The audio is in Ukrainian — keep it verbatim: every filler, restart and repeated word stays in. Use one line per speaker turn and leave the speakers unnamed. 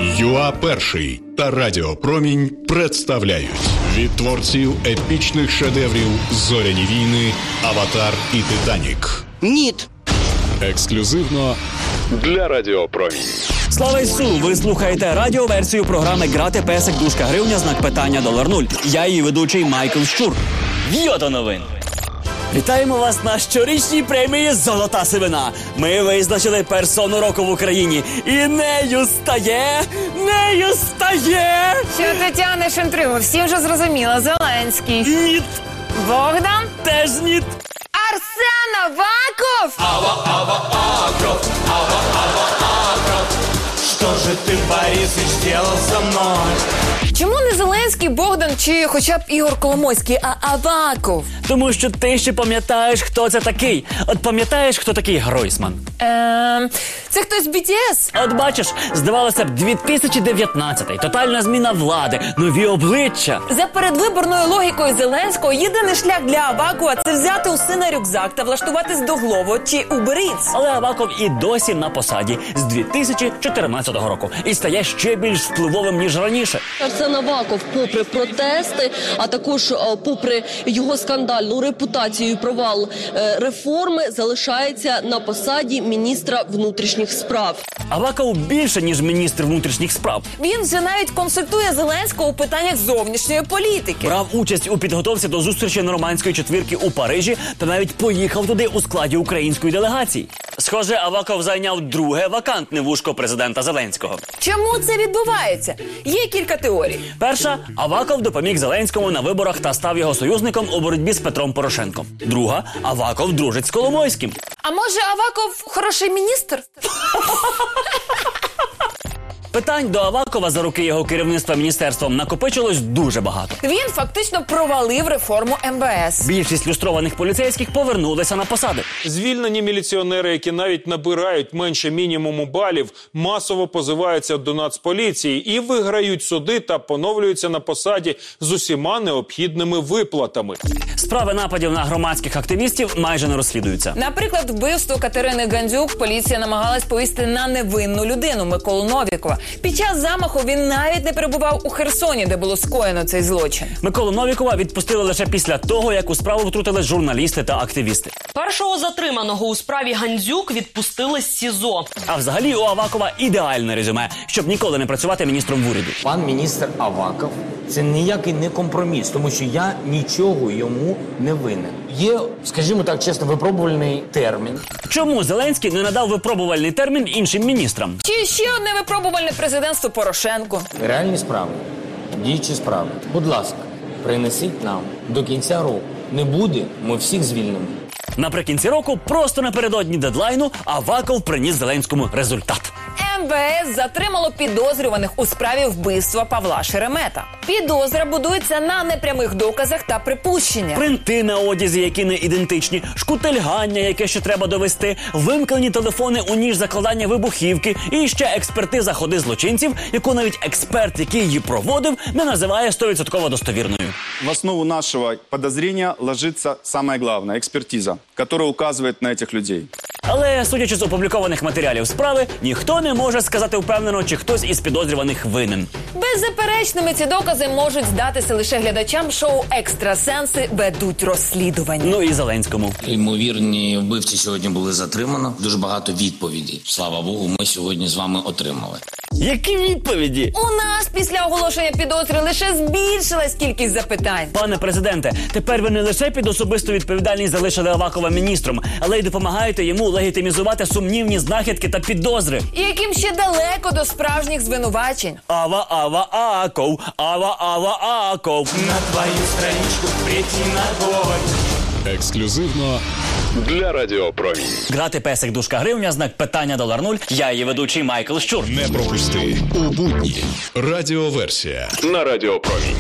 ЮА Перший та Радіо Промінь представляють від творців епічних шедеврів «Зоряні війни», «Аватар» і «Титанік».
Ніт.
Ексклюзивно для Радіо Промінь.
Слава Ісу! Ви слухаєте радіоверсію програми «Грати песик, дужка гривня, знак питання, долар нуль». Я її ведучий Майкл Щур. В'йо до новин! Вітаємо вас на щорічній премії «Золота сивина». Ми визначили персону року в Україні. І нею стає, нею стає...
Що ти тягнеш інтригу? Всі вже зрозуміло. Зеленський.
Ніт.
Богдан.
Теж ніт.
Арсен Аваков.
Ава, Ава, Акров, Ава, Ава, Акров. Что же ты, Борисыч, сделал со мной?
Чому не Зеленський, Богдан чи хоча б Ігор Коломойський, а Аваков?
Тому що ти ще пам'ятаєш, хто це такий. От пам'ятаєш, хто такий Гройсман?
Ем, це хтось з бі ті ес?
От бачиш, здавалося б, дві тисячі дев'ятнадцятий, тотальна зміна влади, нові обличчя.
За передвиборною логікою Зеленського, єдиний шлях для Авакова – це взяти у сина рюкзак та влаштуватись до Глово чи Uber Eats.
Але Аваков і досі на посаді з дві тисячі чотирнадцятого року і стає ще більш впливовим, ніж раніше.
Арсен Аваков, попри протести, а також попри його скандальну репутацію і провал е, реформи, залишається на посаді міністра внутрішніх справ.
Аваков більше, ніж міністр внутрішніх справ.
Він вже навіть консультує Зеленського у питаннях зовнішньої політики.
Брав участь у підготовці до зустрічі нормандської четвірки у Парижі та навіть поїхав туди у складі української делегації. Схоже, Аваков зайняв друге вакантне вушко президента Зеленського.
Чому це відбувається? Є кілька теорій.
Перша – Аваков допоміг Зеленському на виборах та став його союзником у боротьбі з Петром Порошенком. Друга – Аваков дружить з Коломойським.
А може Аваков хороший міністр?
Питань до Авакова за роки його керівництва міністерством накопичилось дуже багато.
Він фактично провалив реформу ем ве ес.
Більшість люстрованих поліцейських повернулися на посади.
Звільнені міліціонери, які навіть набирають менше мінімуму балів, масово позиваються до Нацполіції і виграють суди та поновлюються на посаді з усіма необхідними виплатами.
Справи нападів на громадських активістів майже не розслідуються.
Наприклад, вбивство Катерини Гандзюк поліція намагалась повісти на невинну людину Миколу Новікова. Під час замаху він навіть не перебував у Херсоні, де було скоєно цей злочин.
Миколу Новікова відпустили лише після того, як у справу втрутились журналісти та активісти.
Першого затриманого у справі Гандзюк відпустили з СІЗО.
А взагалі у Авакова ідеальне резюме, щоб ніколи не працювати міністром в уряді.
Пан міністр Аваков – це ніякий не компроміс, тому що я нічого йому не винен. Є, скажімо так чесно, випробувальний термін.
Чому Зеленський не надав випробувальний термін іншим міністрам?
Чи ще одне випробувальне президентство Порошенко?
Реальні справи, діючі справи. Будь ласка, принесіть нам до кінця року. Не буде, ми всіх звільнимо.
Наприкінці року, просто напередодні дедлайну, Аваков приніс Зеленському результат.
ем ве ес затримало підозрюваних у справі вбивства Павла Шеремета. Підозра будується на непрямих доказах та припущеннях.
Принти на одязі, які не ідентичні, шкутильгання, яке ще треба довести, вимкнені телефони у ніж закладання вибухівки і ще експертиза ходи злочинців, яку навіть експерт, який її проводив, не називає сто відсотків достовірною.
В основу нашего подозрения ложится самое главное – экспертиза, которая указывает на этих людей.
Але, судячи з опублікованих матеріалів справи, ніхто не може сказати впевнено, чи хтось із підозрюваних винен.
Беззаперечними ці докази можуть здатися лише глядачам шоу «Екстрасенси ведуть розслідування».
Ну і Зеленському.
Ймовірні вбивці сьогодні були затримано. Дуже багато відповідей, слава Богу, ми сьогодні з вами отримали.
Які відповіді?
У нас після оголошення підозри лише збільшилась кількість запитань.
Пане президенте, тепер ви не лише під особисту відповідальність залишили Авакова міністром, але й допомагаєте йому легітимізувати сумнівні знахідки та підозри.
І яким ще далеко до справжніх звинувачень.
Ава, ава, аков, ава, ава, аков.
На твою страничку впредь ногой.
Ексклюзивно для Радіо Промінь.
Грати песик, дужка гривня, знак питання, долар нуль. Я її ведучий Майкл Щур.
Не пропусти у будні. Радіоверсія на Радіо Промінь.